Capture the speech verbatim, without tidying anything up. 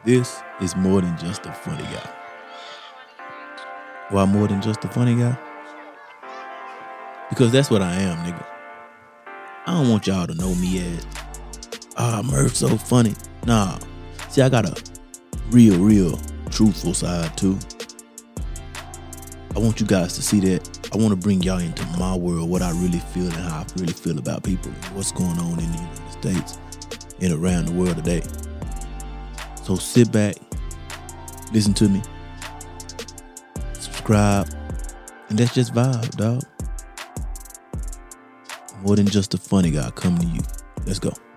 This is more than just a funny guy. Why more than just a funny guy? Because that's what I am, nigga. I don't want y'all to know me as, ah, Murph so funny. Nah. See, I got a real, real truthful side too. I want you guys to see that. I want to bring y'all into my world, what I really feel and how I really feel about people and what's going on in the United States and around the world today. So sit back, listen to me, subscribe, and let's just vibe, dog. More than just a funny guy coming to you. Let's go.